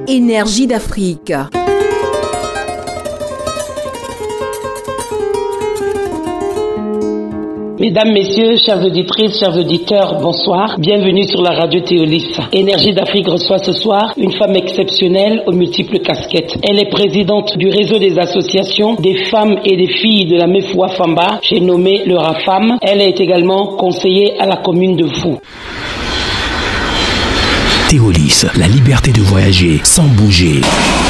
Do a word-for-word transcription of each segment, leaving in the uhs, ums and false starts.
Énergie d'Afrique. Mesdames, Messieurs, chers auditrices, chers auditeurs, bonsoir. Bienvenue sur la radio Théolis. Énergie d'Afrique reçoit ce soir une femme exceptionnelle aux multiples casquettes. Elle est présidente du réseau des associations des femmes et des filles de la Mefoua Famba, j'ai nommé le RAFAM. Elle est également conseillère à la commune de Fou. Théolis, la liberté de voyager sans bouger.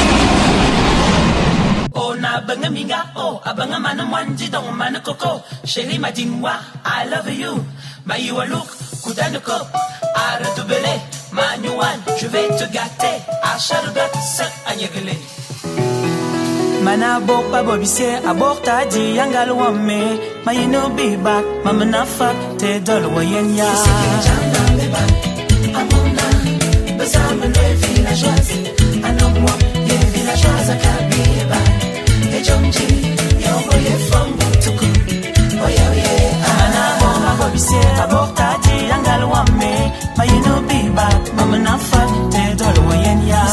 Abanga mana mwanji don mana koko Sheli madinwa I love you Maïwa look Kudanoko Ara dubele Manyuan Je vais te gâter Acharugat Sa anyagele Mana bok pa bobise Aborta di yangal wame Mayino be back Mama na fuck Te dol wayen ya Jamba beba Amona Bezama noe villageoise Anomwa Ye villageoise Akabiba Et Jomji Aborta di yangal wame Mayino be back Mama na fuck Te dolo wayen ya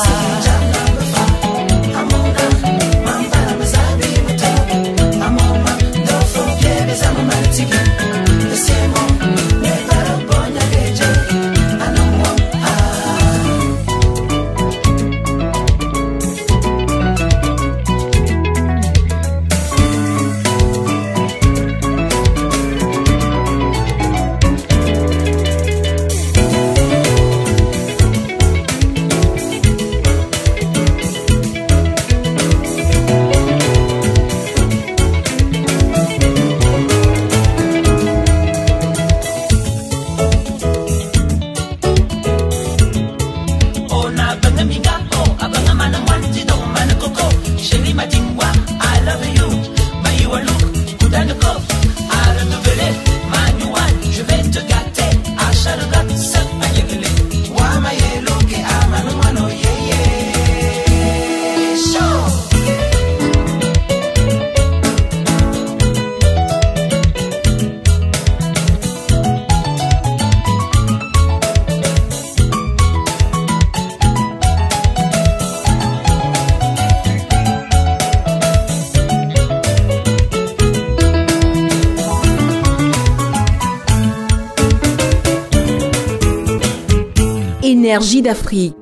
Amona Mamba mazabi muto Amoma Dofo Piebe zama matigi Desemo Ne parabonya leje Anomwa Énergie d'Afrique.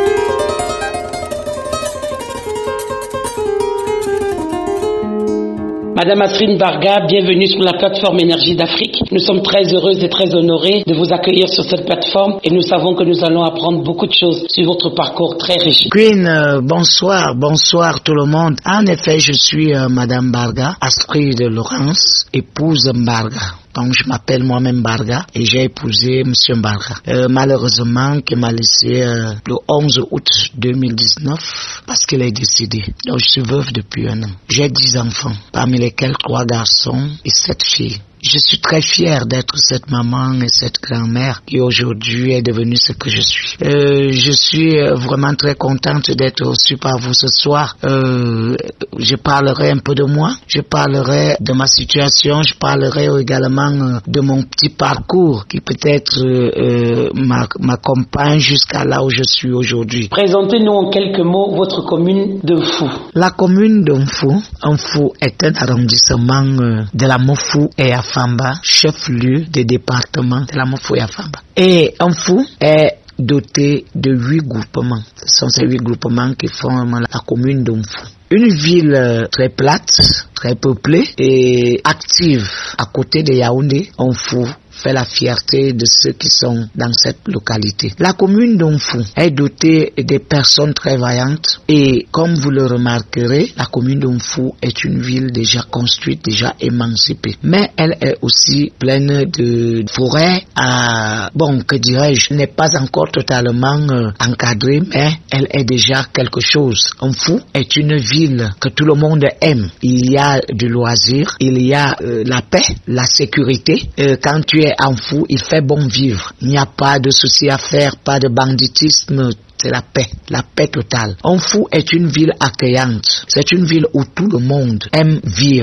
Madame Asrine Barga, bienvenue sur la plateforme Énergie d'Afrique. Nous sommes très heureuses et très honorées de vous accueillir sur cette plateforme et nous savons que nous allons apprendre beaucoup de choses sur votre parcours très riche. Queen, euh, bonsoir, bonsoir tout le monde. En effet, je suis euh, Madame Barga, Astrid de Laurence, épouse Barga. Donc je m'appelle moi-même Barga et j'ai épousé Monsieur Barga. Euh, malheureusement, qui m'a laissé euh, le onze août deux mille dix-neuf parce qu'il est décédé. Donc je suis veuve depuis un an. J'ai dix enfants, parmi lesquels trois garçons et sept filles. Je suis très fier d'être cette maman et cette grand-mère qui aujourd'hui est devenue ce que je suis. Euh, je suis vraiment très contente d'être reçue par vous ce soir. Euh, je parlerai un peu de moi, je parlerai de ma situation, je parlerai également de mon petit parcours qui peut-être euh, m'accompagne jusqu'à là où je suis aujourd'hui. Présentez-nous en quelques mots votre commune de Fou. La commune de Mfou, Mfou est un arrondissement de la Mofou et à Famba, chef-lieu des départements de la Mofou et à Famba. Et Mfou est doté de huit groupements. Ce sont ces huit groupements qui forment la commune de Mfou. Une ville très plate, très peuplée et active à côté de Yaoundé, Mfou fait la fierté de ceux qui sont dans cette localité. La commune d'Omfou est dotée de personnes très vaillantes et comme vous le remarquerez, la commune d'Omfou est une ville déjà construite, déjà émancipée. Mais elle est aussi pleine de forêts, à, bon, que dirais-je, n'est pas encore totalement euh, encadrée, mais elle est déjà quelque chose. Omfou est une ville que tout le monde aime. Il y a du loisir, il y a euh, la paix, la sécurité. Euh, quand tu es en Fou, il fait bon vivre. Il n'y a pas de soucis à faire, pas de banditisme. C'est la paix, la paix totale. Mfou est une ville accueillante. C'est une ville où tout le monde aime vivre.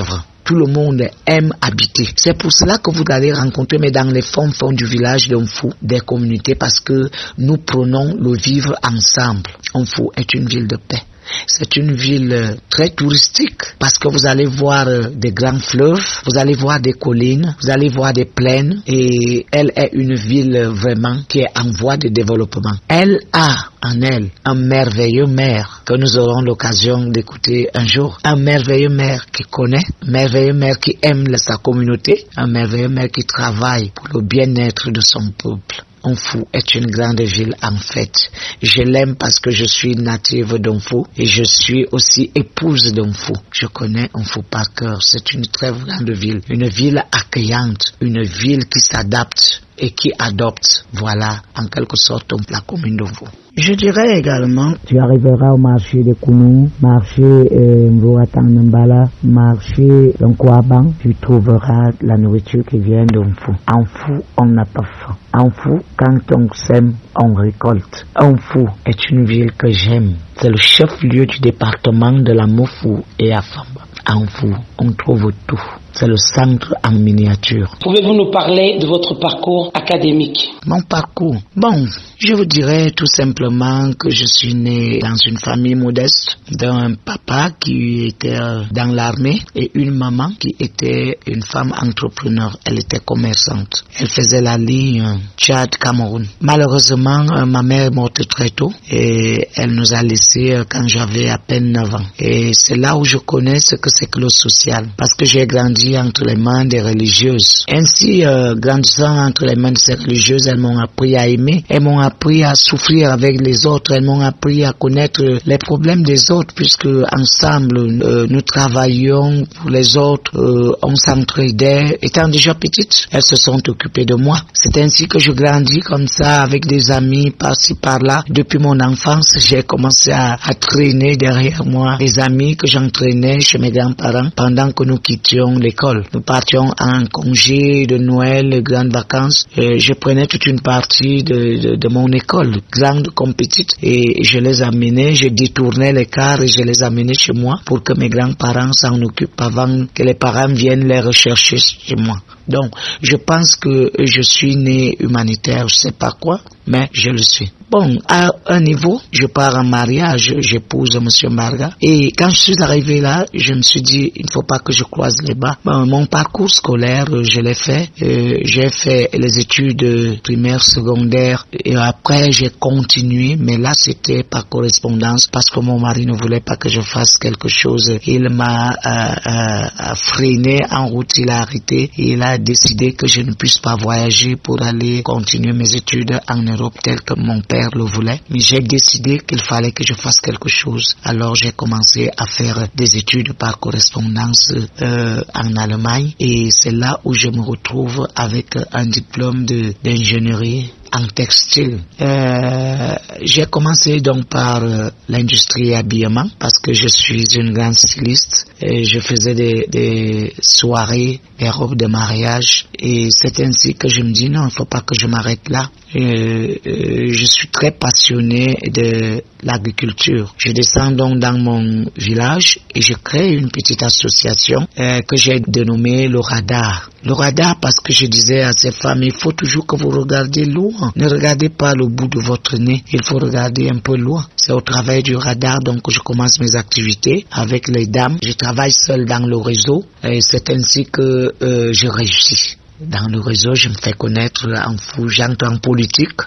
tout le monde aime habiter. C'est pour cela que vous allez rencontrer, mais dans les fonds fonds du village d'Onfou, des communautés, parce que nous prenons le vivre ensemble. Onfou est une ville de paix. C'est une ville très touristique parce que vous allez voir des grands fleuves, vous allez voir des collines, vous allez voir des plaines, et elle est une ville vraiment qui est en voie de développement. Elle a en elle un merveilleux maire que nous aurons l'occasion d'écouter un jour. Un merveilleux maire qui connaît, un merveilleux maire qui aime sa communauté, un merveilleux maire qui travaille pour le bien-être de son peuple. Onfou est une grande ville en fait. Je l'aime parce que je suis native d'Onfou et je suis aussi épouse d'Onfou. Je connais Onfou par cœur. C'est une très grande ville, une ville accueillante, une ville qui s'adapte et qui adopte, voilà, en quelque sorte, la commune d'Onfou. Je dirais également, tu arriveras au marché de Kounou, marché Mvoatang-Nambala, marché Lonkouaban, tu trouveras la nourriture qui vient d'Onfou. Onfou, on n'a pas faim. Onfou, quand on sème, on récolte. Onfou est une ville que j'aime. C'est le chef-lieu du département de la Mofou et Afamba. Onfou, on trouve tout. C'est le centre en miniature. Pouvez-vous nous parler de votre parcours académique? Mon parcours? Bon, je vous dirais tout simplement que je suis né dans une famille modeste, d'un papa qui était dans l'armée et une maman qui était une femme entrepreneur. Elle était commerçante. Elle faisait la ligne Tchad-Cameroun. Malheureusement, ma mère est morte très tôt et elle nous a laissés quand j'avais à peine neuf ans. Et c'est là où je connais ce que c'est que le social, parce que j'ai grandi entre les mains des religieuses. Ainsi, euh, grandissant entre les mains de ces religieuses, elles m'ont appris à aimer, elles m'ont appris à souffrir avec les autres, elles m'ont appris à connaître les problèmes des autres, puisque ensemble, euh, nous travaillions pour les autres, euh, on s'entraidait. Étant déjà petite, elles se sont occupées de moi. C'est ainsi que je grandis comme ça, avec des amis par-ci par-là. Depuis mon enfance, j'ai commencé à, à traîner derrière moi des amis que j'entraînais chez mes grands-parents pendant que nous quittions les Nous partions en congé de Noël, les grandes vacances. Et je prenais toute une partie de, de, de mon école, grande comme petite, et je les amenais, je détournais les cars et je les amenais chez moi pour que mes grands-parents s'en occupent avant que les parents viennent les rechercher chez moi. Donc, je pense que je suis né humanitaire, je sais pas quoi, mais je le suis. Bon, à un niveau, je pars en mariage, j'épouse Monsieur Marga. Et quand je suis arrivé là, je me suis dit, il ne faut pas que je croise les bas. Bon, mon parcours scolaire, je l'ai fait. Euh, j'ai fait les études primaires, secondaires. Et après, j'ai continué. Mais là, c'était par correspondance parce que mon mari ne voulait pas que je fasse quelque chose. Il m'a euh, euh, freiné en route, il a arrêté. Et il a décidé que je ne puisse pas voyager pour aller continuer mes études en Europe tel que mon père le voulait, mais j'ai décidé qu'il fallait que je fasse quelque chose. Alors j'ai commencé à faire des études par correspondance euh, en Allemagne et c'est là où je me retrouve avec un diplôme de, d'ingénierie en textile. Euh, j'ai commencé donc par euh, l'industrie habillement parce que je suis une grande styliste et je faisais des, des soirées, des robes de mariage et c'est ainsi que je me dis non, il ne faut pas que je m'arrête là. Euh, euh, je suis très passionné de l'agriculture. Je descends donc dans mon village et je crée une petite association euh, que j'ai dénommée le radar. Le radar parce que je disais à ces femmes, il faut toujours que vous regardiez loin. Ne regardez pas le bout de votre nez, il faut regarder un peu loin. C'est au travail du radar donc que je commence mes activités avec les dames. Je travaille seul dans le réseau et c'est ainsi que euh, je réussis. Dans le réseau, je me fais connaître en fou, j'entre en politique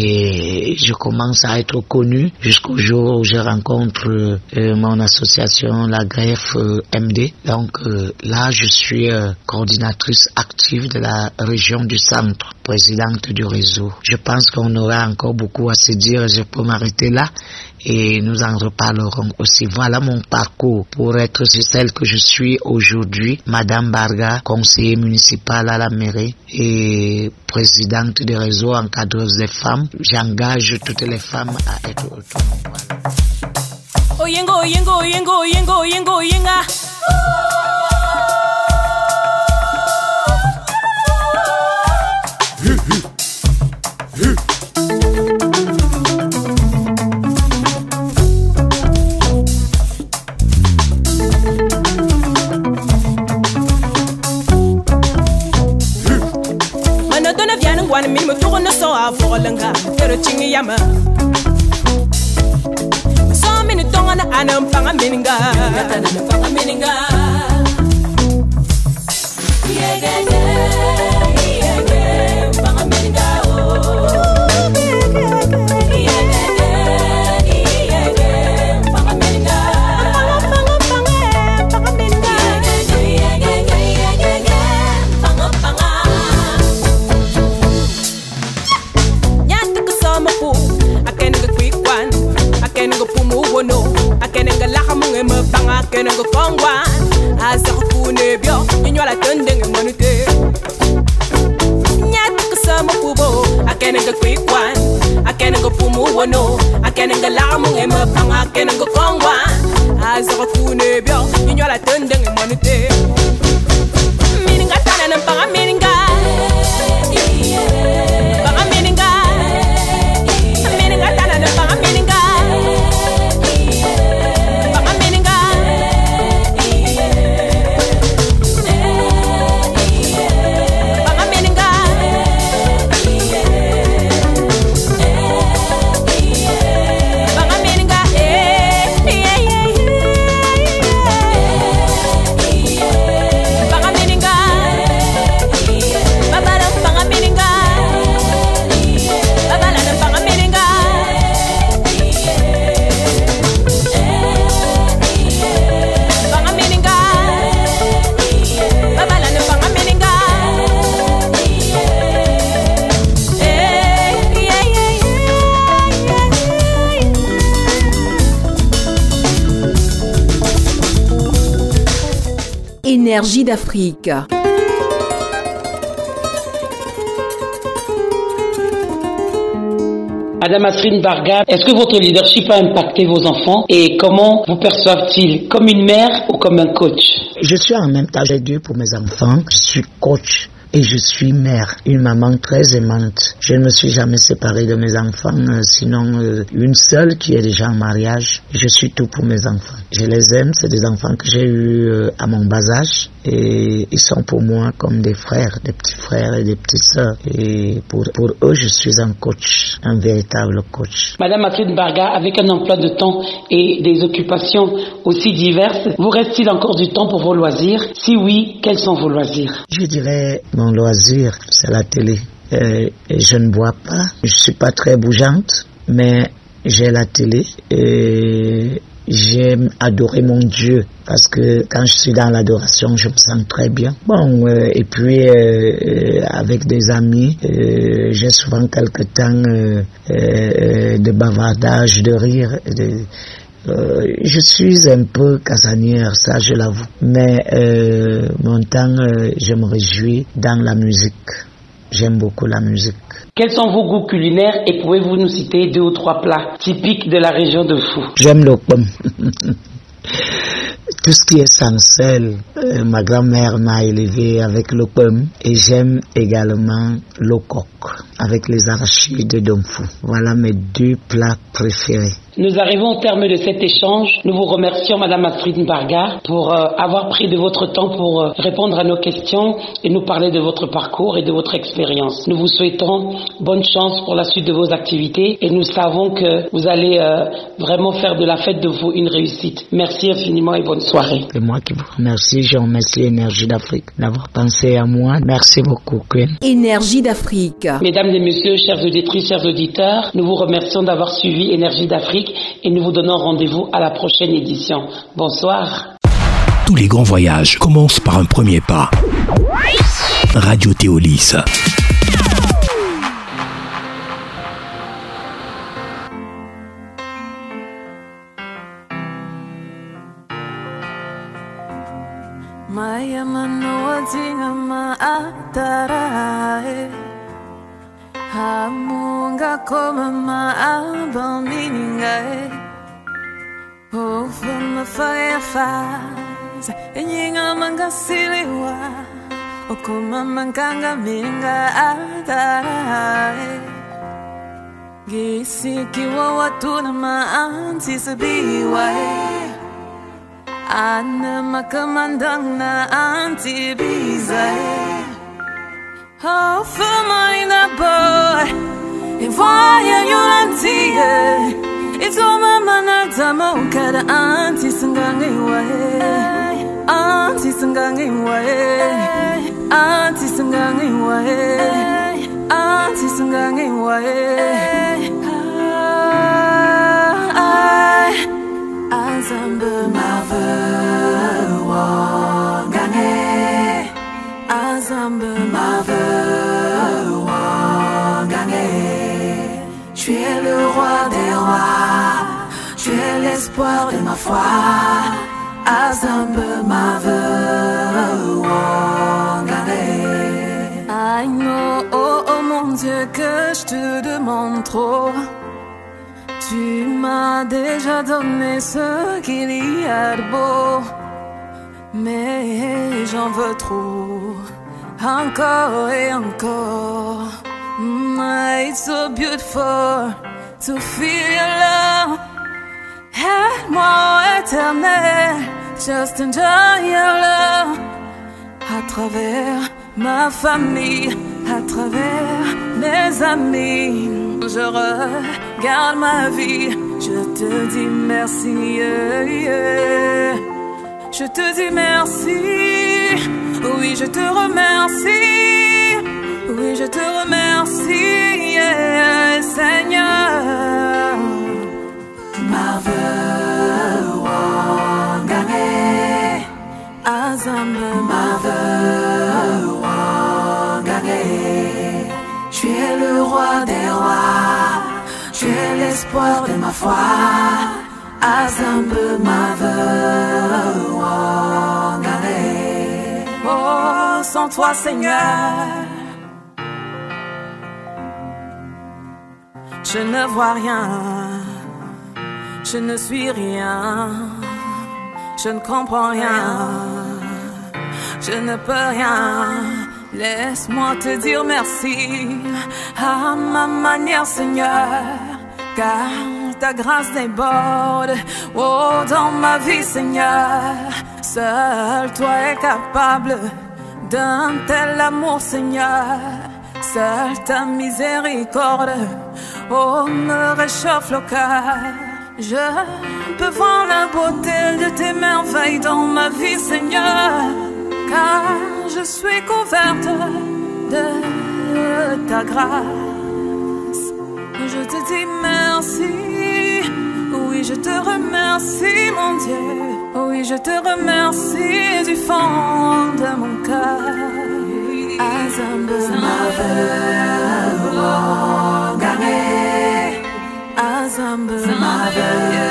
et je commence à être connu jusqu'au jour où je rencontre euh, mon association, la greffe euh, M D. Donc euh, là, je suis euh, coordinatrice active de la région du centre, présidente du réseau. Je pense qu'on aura encore beaucoup à se dire, je peux m'arrêter là et nous en reparlerons aussi. Voilà mon parcours pour être celle que je suis aujourd'hui, Madame Barga, conseiller municipal à la mairie et présidente du réseau encadreuse des femmes. J'engage toutes les femmes à être autonomes. Oyengo, oyengo, oyengo, oyengo, oyengo, oyenga. yama so mini tonga na anam panga mininga kata na panga mininga yeah yeah yeah yeah yeah panga mininga oh yeah yeah yeah yeah yeah panga mininga panga panga panga mininga yeah yeah yeah yeah yeah panga panga nyata ko sama pu aken ga quick one aken ga pumu wono aken ga la xamu ma panga aken ga kongwan asa ko ne bio nyola tende nge monute nyata ko sama pu bo aken ga quick one aken ga pumu wono aken ga la xamu ma panga aken ga kongwan asa ko ne bio nyola tende nge monute mininga tana na panga mininga panga mininga mininga tana na panga mininga panga mininga panga mininga panga mininga eh yeah yeah panga mininga babala panga mininga babala na panga mininga panga mininga babala na panga mininga eh yeah yeah Énergie d'Afrique. Madame Astrid Mbarga, est-ce que votre leadership a impacté vos enfants et comment vous perçoivent-ils? Comme une mère ou comme un coach? Je suis en même temps deux pour mes enfants. Je suis coach et je suis mère, une maman très aimante. Je ne me suis jamais séparée de mes enfants, euh, sinon euh, une seule qui est déjà en mariage. Je suis tout pour mes enfants. Je les aime, c'est des enfants que j'ai eus euh, à mon bas âge et ils sont pour moi comme des frères, des petits frères et des petites sœurs. Et pour, pour eux, je suis un coach, un véritable coach. Madame Astrid Mbarga, avec un emploi de temps et des occupations aussi diverses, vous reste-t-il encore du temps pour vos loisirs? Si oui, quels sont vos loisirs? Je dirais, mon loisir, c'est la télé. Euh, je ne bois pas, je suis pas très bougeante, mais j'ai la télé et j'aime adorer mon Dieu parce que quand je suis dans l'adoration, je me sens très bien. Bon, euh, et puis euh, euh, avec des amis, euh, j'ai souvent quelques temps euh, euh, de bavardage, de rire, de, Euh, je suis un peu casanière, ça je l'avoue. Mais euh, mon temps, euh, je me réjouis dans la musique. J'aime beaucoup la musique. Quels sont vos goûts culinaires et pouvez-vous nous citer deux ou trois plats typiques de la région de Fou? J'aime le pomme. Tout ce qui est sans sel, euh, ma grand-mère m'a élevé avec le pomme et j'aime également le coq avec les arachides de Domfou. Voilà mes deux plats préférés. Nous arrivons au terme de cet échange. Nous vous remercions, Madame Astrid Mbarga, pour euh, avoir pris de votre temps pour euh, répondre à nos questions et nous parler de votre parcours et de votre expérience. Nous vous souhaitons bonne chance pour la suite de vos activités et nous savons que vous allez euh, vraiment faire de la fête de vous une réussite. Merci infiniment et bonne soirée. C'est moi qui vous remercie. Je remercie Énergie d'Afrique d'avoir pensé à moi. Merci beaucoup, Queen. Énergie d'Afrique. Mesdames et messieurs, chers auditrices, chers auditeurs, nous vous remercions d'avoir suivi Énergie d'Afrique et nous vous donnons rendez-vous à la prochaine édition. Bonsoir. Tous les grands voyages commencent par un premier pas. Radio Théolis. Maya manoatinga maatarae Hamunga koma maabamingae Over my fire faz Enyinga mangasiliwa Okoma mankanga minga atarae Gisikiwa watu na maanti sabiwae Ana makamandang na anti-bizae Oh, for mine a boy et voyons yolantie. It's all my man tamo kada anti sangangi wae, anti sangangi wae, anti sangangi wae, anti sangangi wae. Azamba mave wangane, Azamba mave wangane. Tu es le roi des rois, tu es l'espoir de ma foi. Azamba mave wangane. I know, oh, oh mon Dieu, que je te demande trop. Tu m'as déjà donné ce qu'il y a de beau, mais j'en veux trop, encore et encore. Mm, it's so beautiful to feel your love. Aide-moi, éternel, just enjoy your love. À travers ma famille, à travers mes amis, je regarde ma vie, je te dis merci, yeah, yeah. Je te dis merci, oui je te remercie, oui je te remercie, yeah, Seigneur. Mave wangane, Azamba mave wangane. Tu es le roi des rois, tu es l'espoir de ma foi. Azamba mave wangane. Oh, sans toi Seigneur, je ne vois rien, je ne suis rien, je ne comprends rien, je ne peux rien. Laisse-moi te dire merci à ma manière, Seigneur, car ta grâce déborde, oh, dans ma vie, Seigneur. Seul toi es capable d'un tel amour, Seigneur. Seule ta miséricorde, oh, me réchauffe le cœur. Je peux voir la beauté de tes merveilles dans ma vie, Seigneur, car je suis couverte de ta grâce. Je te dis merci, oui je te remercie mon Dieu, oui je te remercie du fond de mon cœur. Azamba mave wangane, Azamba mave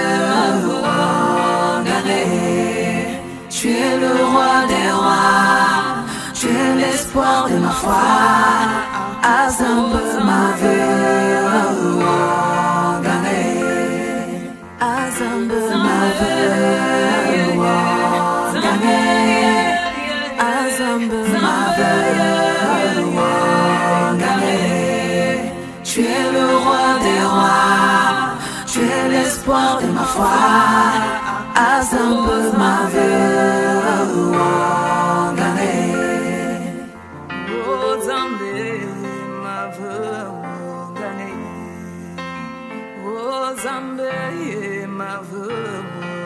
wangane. Tu es le roi des rois, tu es l'espoir de ma foi. Azamba mave wangane, Azamba mave wangane, Azamba mave wangane. Tu es le roi des rois, tu es l'espoir de ma foi. Azamba mave wangane. Oh Zambe mave wangane. Oh Zambe mave wangane.